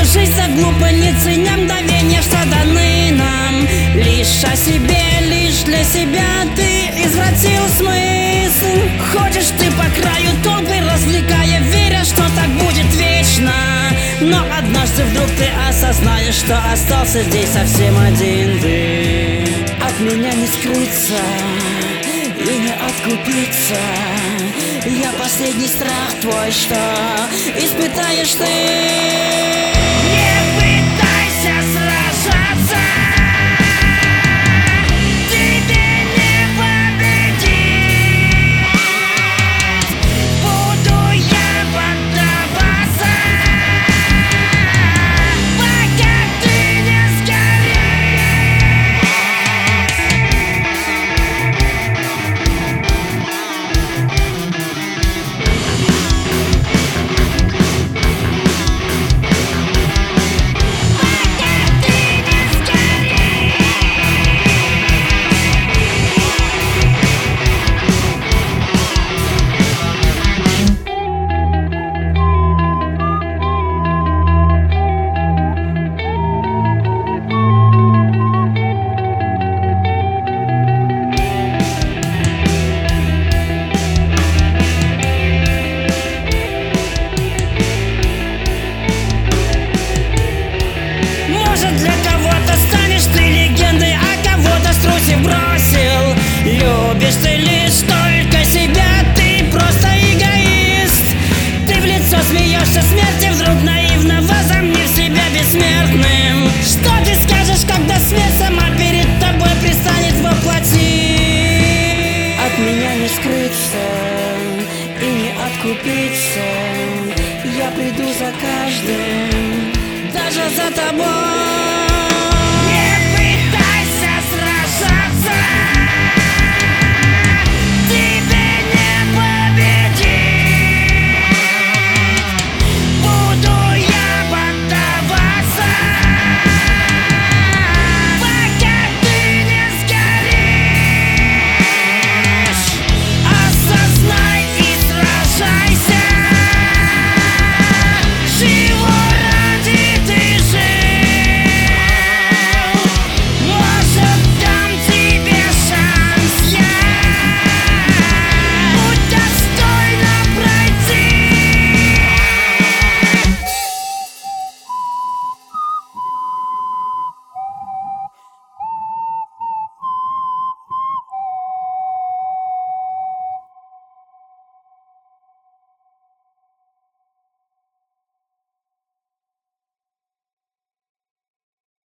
жизнь глупо, не ценя мгновения, что даны нам. Лишь о себе, лишь для себя ты извратил смысл. Ходишь ты по краю толпы, развлекая, веря, что так будет вечно. Но однажды вдруг ты осознаешь, что остался здесь совсем один ты. От меня не скрыться и не откупиться. Я последний страх твой, что испытаешь ты. Не пытайся сражаться, тебе не победить. Буду я поддаваться, пока ты не для кого-то станешь ты легендой, а кого-то струсив бросил. Любишь ты лишь только себя, ты просто эгоист. Ты в лицо смеешься смерти, вдруг наивно возомнив себя бессмертным. Что ты скажешь, когда смерть сама перед тобой пристанет воплоти? От меня не скрыться и не откупиться. Я приду за каждым, даже за тобой.